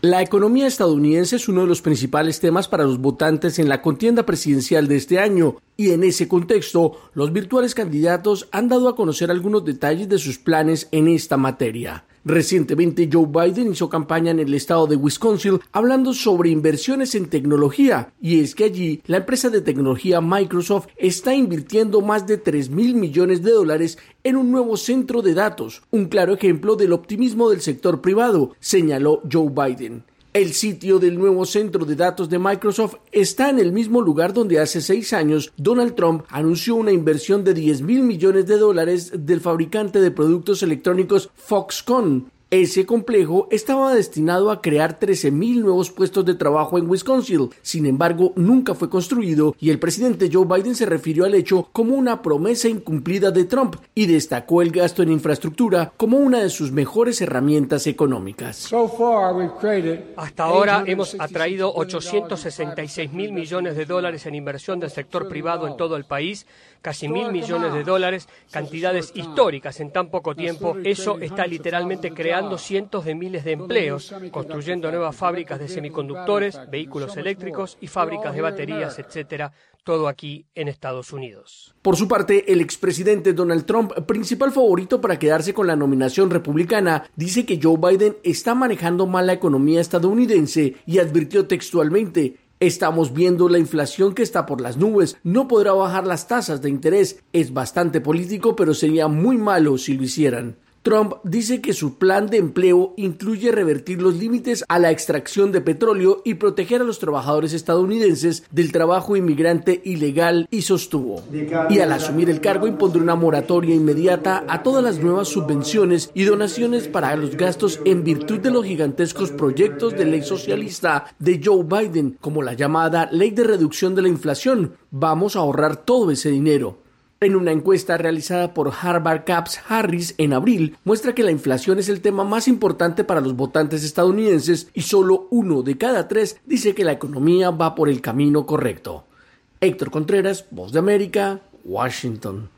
La economía estadounidense es uno de los principales temas para los votantes en la contienda presidencial de este año, y en ese contexto, los virtuales candidatos han dado a conocer algunos detalles de sus planes en esta materia. Recientemente, Joe Biden hizo campaña en el estado de Wisconsin hablando sobre inversiones en tecnología, y es que allí la empresa de tecnología Microsoft está invirtiendo más de $3,000 millones en un nuevo centro de datos, un claro ejemplo del optimismo del sector privado, señaló Joe Biden. El sitio del nuevo centro de datos de Microsoft está en el mismo lugar donde hace 6 años Donald Trump anunció una inversión de $10,000 millones del fabricante de productos electrónicos Foxconn. Ese complejo estaba destinado a crear 13,000 nuevos puestos de trabajo en Wisconsin. Sin embargo, nunca fue construido y el presidente Joe Biden se refirió al hecho como una promesa incumplida de Trump y destacó el gasto en infraestructura como una de sus mejores herramientas económicas. Hasta ahora hemos atraído $866,000 millones en inversión del sector privado en todo el país, casi $1,000 millones, cantidades históricas en tan poco tiempo. Eso está literalmente creando cientos de miles de empleos, construyendo nuevas fábricas de semiconductores, vehículos eléctricos y fábricas de baterías, etcétera, todo aquí en Estados Unidos. Por su parte, el expresidente Donald Trump, principal favorito para quedarse con la nominación republicana, dice que Joe Biden está manejando mal la economía estadounidense y advirtió textualmente: "Estamos viendo la inflación que está por las nubes, no podrá bajar las tasas de interés, es bastante político, pero sería muy malo si lo hicieran". Trump dice que su plan de empleo incluye revertir los límites a la extracción de petróleo y proteger a los trabajadores estadounidenses del trabajo inmigrante ilegal, y sostuvo: "Y al asumir el cargo impondré una moratoria inmediata a todas las nuevas subvenciones y donaciones para los gastos en virtud de los gigantescos proyectos de ley socialista de Joe Biden, como la llamada Ley de Reducción de la Inflación. Vamos a ahorrar todo ese dinero". En una encuesta realizada por Harvard Caps Harris en abril, muestra que la inflación es el tema más importante para los votantes estadounidenses y solo 1 de cada 3 dice que la economía va por el camino correcto. Héctor Contreras, Voz de América, Washington.